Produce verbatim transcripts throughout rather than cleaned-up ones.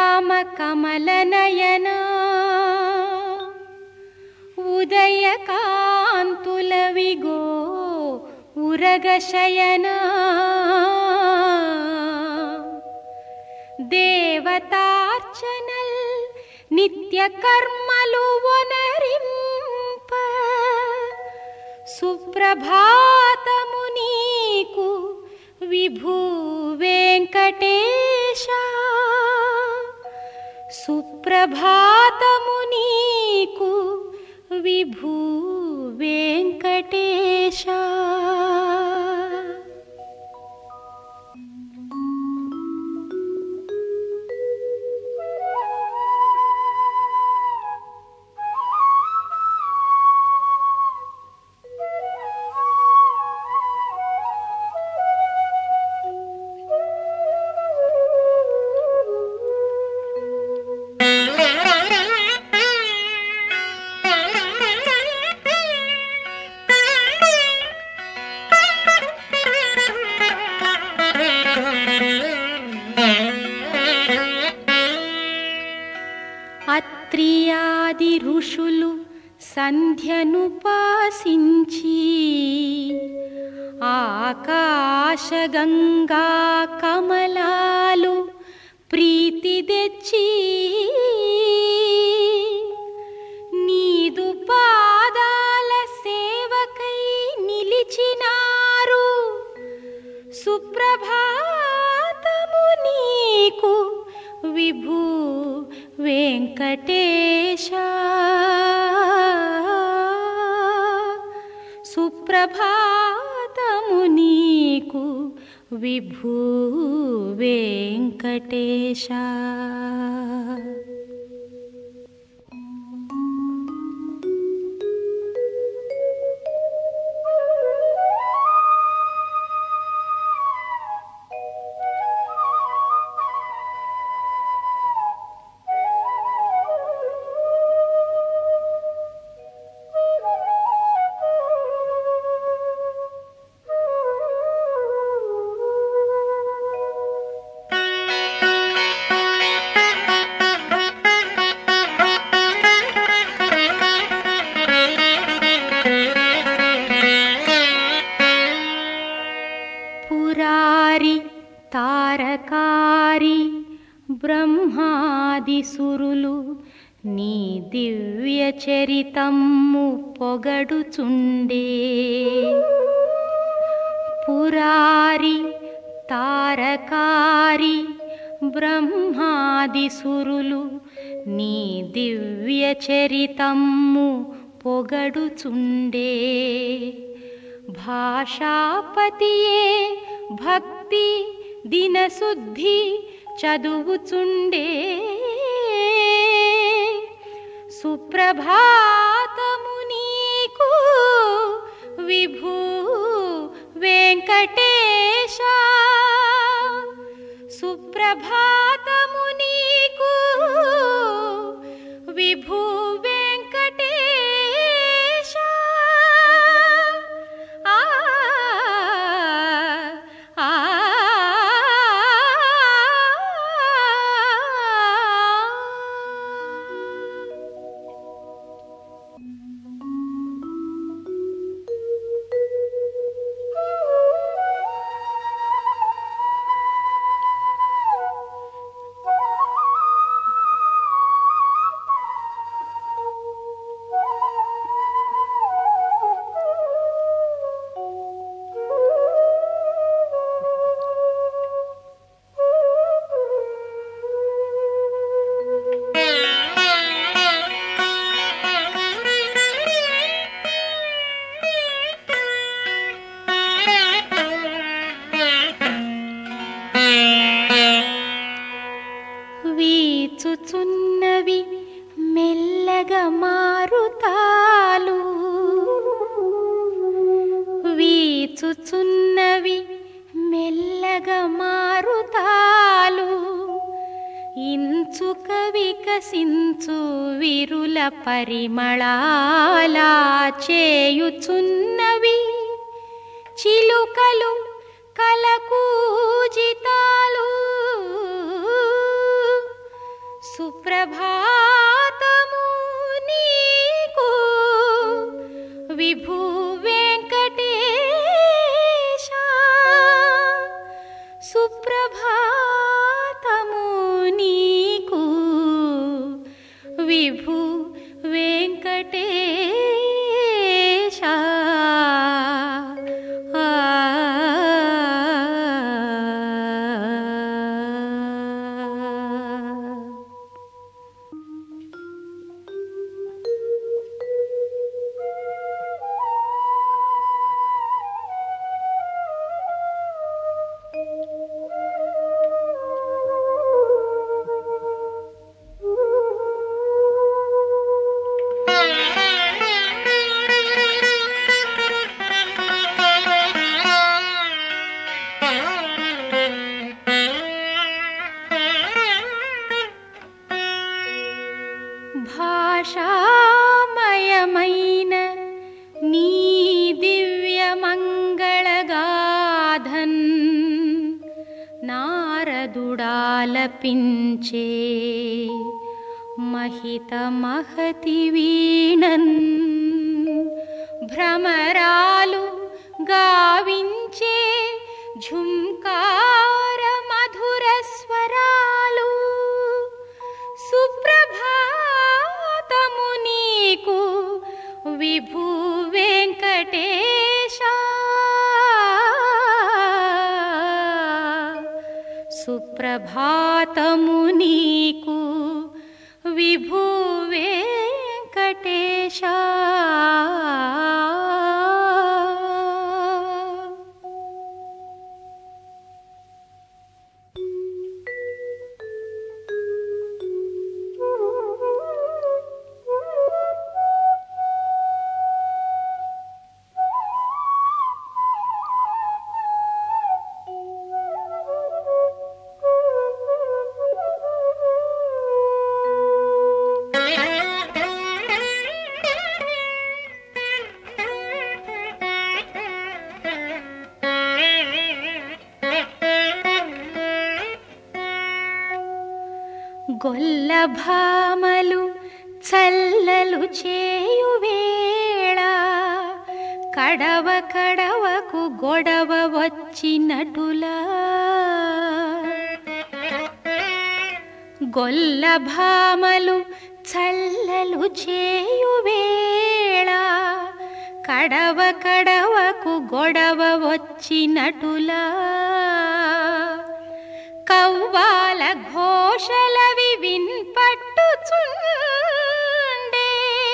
Shyama కమలనయనా ఉదయకాంతుల Vigo ఉరగశయనా దేవతార్చనల్ నిత్య కర్మలు వనరింప సుప్రభాతము నీకు విభూ వెంకటేశ సుప్రభాతము నీకు విభూ వెంకటేశ. అత్రియాది ఋషులు సంధ్యనుపాసించి ఆకాశగంగా కమలాలు ప్రీతి తెచ్చి నీదు పాదాల సేవకై నిలిచినారు. సుప్రభాతము నీకు విభూ వెంకటేశ సుప్రభాతము నీకు విభూ వెంకటేశ. తారకారి బ్రహ్మాదిసురులు నీ దివ్య చరితమ్ము పొగడుచుండే. పురారి తారకారి బ్రహ్మాదిసురులు నీ దివ్య చరితమ్ము పొగడుచుండే. భాషాపతియే భక్తి దినశుద్ధి చదువుచుండే. సుప్రభాతము నీకు విభూ వెంకటేశ సుప్రభాతము నీకు విభూ వెంకటేశ. ఆ ఆ వీచుచున్నవి మెల్లగా మారుతాలు. వీచుచున్నవి మెల్లగా మారుతాలు. ఇంచుక వికసించు విరుల పరిమళాలా చేయుచున్నవి. చిలుకలు కలకూజితాలు సుప్రభాతము నీకు విభూ వెంకటేశ, సుప్రభాతము నీకు విభూ వెంకటేశ. భాషామయమైన నీ దివ్య మంగళగాధన్ నారదుడాలపించే మహిత మహతి వీణన్, భ్రమరాలు గావించే ఝుంకార మధుర స్వరాలు. సుప్రభాతము నీకు విభూ వెంకటేశ, సుప్రభాతము నీకు విభూ వెంకటేశ. గొల్లభామలు చల్లలు చేయువేళ, కడవ కడవకు గొడవ వచ్చినటులా. గొల్లభామలు చల్లలు చేయువేళ, కడవ కడవకు గొడవ వచ్చినటులా. కవ్వాల ఘోషలవి విన్పట్టుచుండే,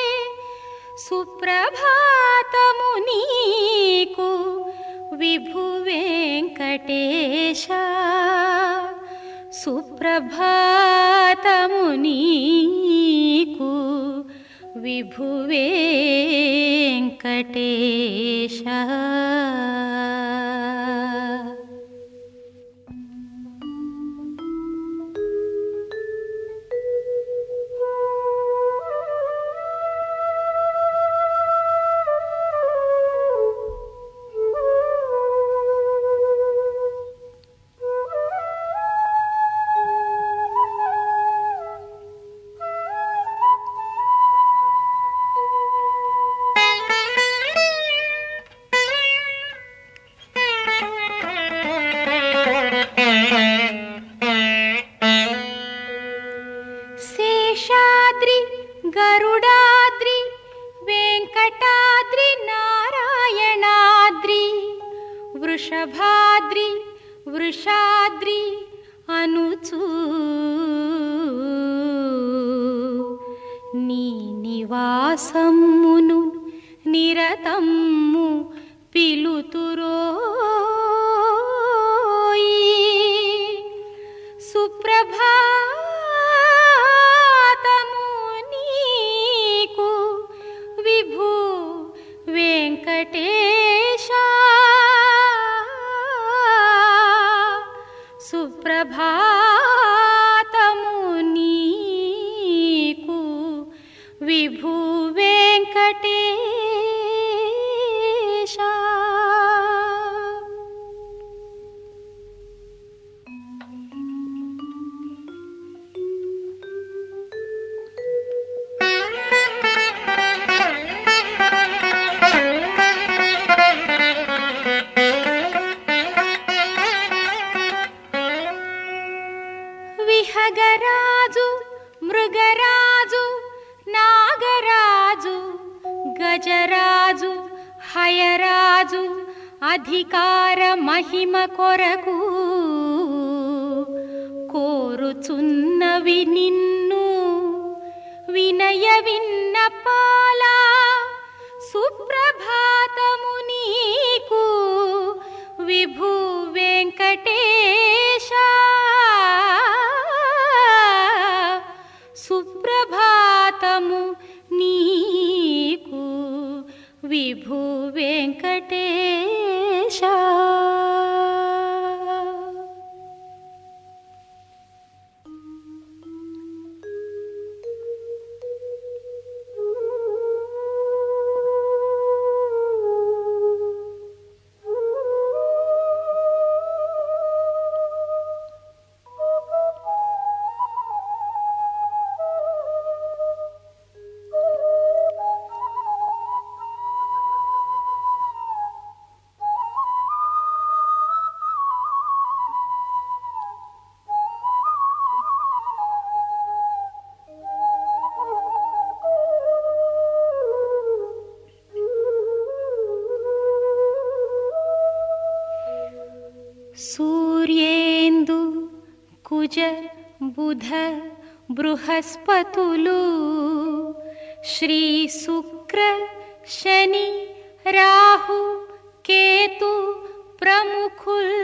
సుప్రభాతము నీకు విభూ వెంకటేశ, సుప్రభాతము నీకు విభూ వెంకటేశ. శేషాద్రి గరుడాద్రి వెంకటాద్రి నారాయణాద్రి, వృషభాద్రి వృషాద్రి అనుచూ నీ నివాసమును నిరతము పిలుతురోయి. సుప్రభాతము నీకు విభూ వెంకటేశ, సుప్రభాతము నీకు విభూ వెంకటేశ. మృగరాజు నాగరాజు గజరాజు హయరాజు అధికార మహిమ కొరకు కోరుచున్నవి నిన్ను వినయ విన్నపాల సుప్రభాతము నీకు విభూ వెంకటేశ సుప్రభాతము నీకు విభూ వెంకటేశ. సూర్యేందు కుజ బుధ బృహస్పతులు శ్రీ శుక్ర శని రాహు కేతు ప్రముఖుల్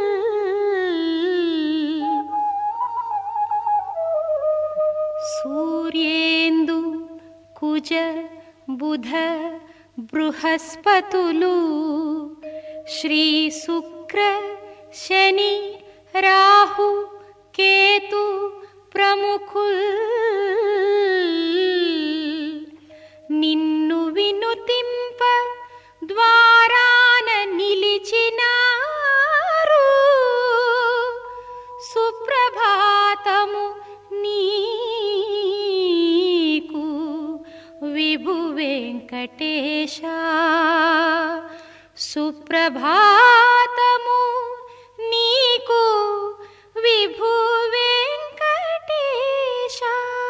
సూర్యేందు కుజ బుధ బృహస్పతులు శ్రీ శుక్ర శని రాహు కేతు ప్రముఖుల్ నిన్ను వినుతింప ద్వారాన నిలిచినారు సుప్రభాతము నీకు విభు వెంకటేశ సుప్రభాతము నీకు విభు వెంకటేశ.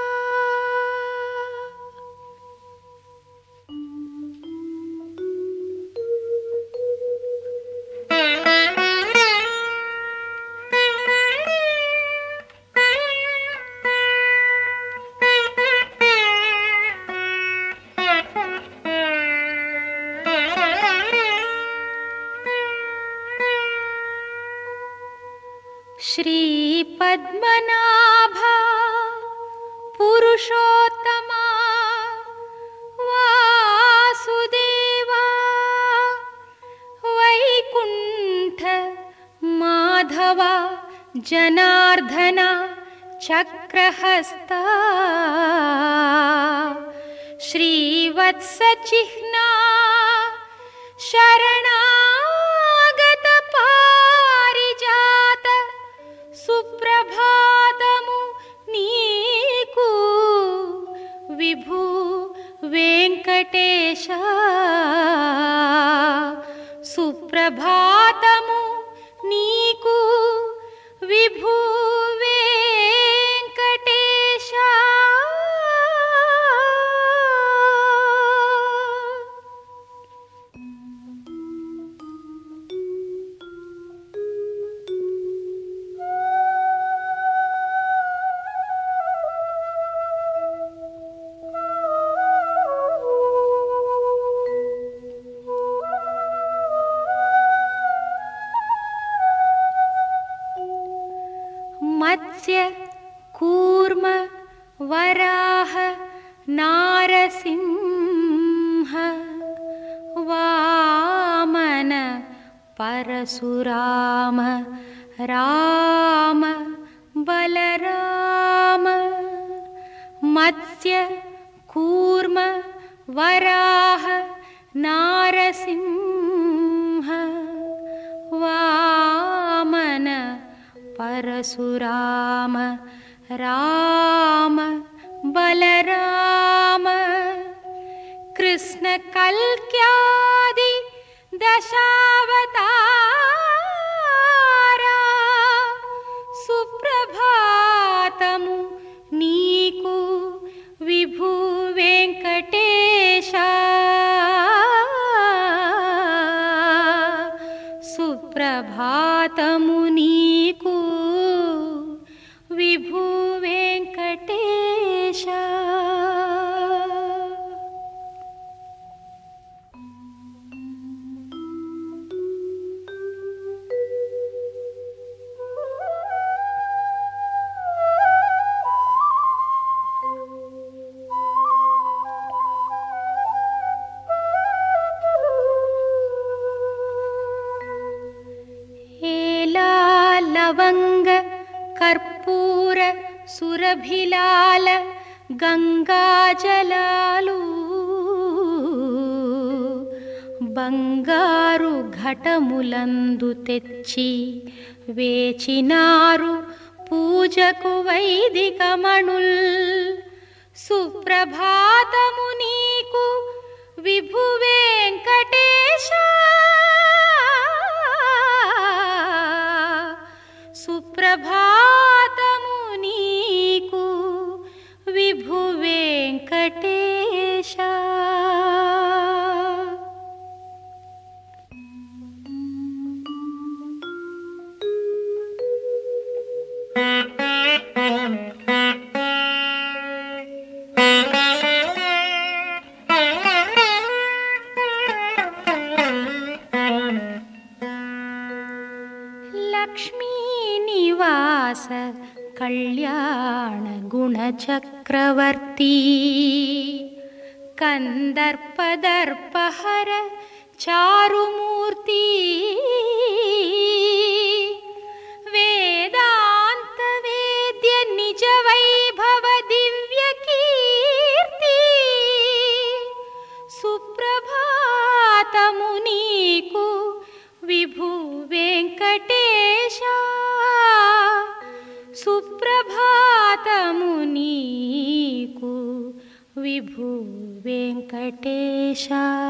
శ్రీ పద్మనాభ పురుషోత్తమ వాసుదేవ వైకుంఠ మాధవ జనార్దన చక్రహస్త శ్రీవత్స చిహ్న శరణాగత పారిజాత సుప్రభాతము నీకు విభూ వెంకటేశ సుప్రభాతము నీకు విభూ వెంకటేశ. మత్స్య కూర్మ వరాహ నారసింహ వామన పరశురామ రామ బలరామ మత్స్య కూర్మ వరాహ నారసింహ వామన పరశురామ రామ బలరామ కృష్ణ కల్క్యాది దశావతారా సుప్రభాతము నీకు పాల గంగాజలాలు బంగారు ఘటములందు తెచ్చి వేచినారు పూజకు వైదికమణుల్. సుప్రభాతము నీకు విభు వెంకటేశ, సుప్రభాతము నీకు విభు వెంకటేశ. లక్ష్మీ నివాస కళ్యాణ గుణచక్రవర్తి కందర్పదర్పహర చారుమూర్తి వేదాంత వేద్య నిజ వైభవ దివ్య కీర్తి. సుప్రభాతము నీకు విభు వెంకటేశ, సుప్రభాతము నీకు విభు వెంకటేశ.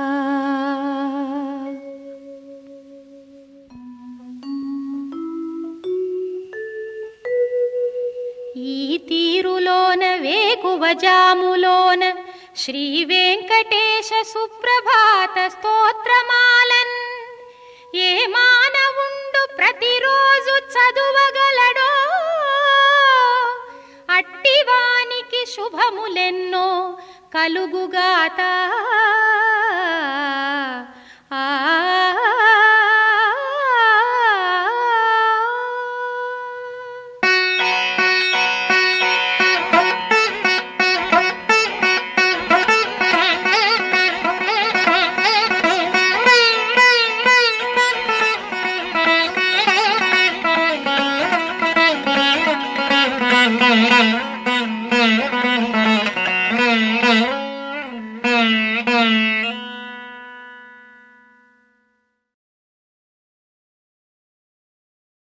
ఈ తీరులోన వేకువజాములోన శ్రీ వెంకటేశ సుప్రభాత స్తోత్రమాలన్ ఏ మానవుండు ప్రతిరోజు చదువగలడో అట్టివానికి శుభములెన్నో కలుగుగాత. ఆ Mm-hmm.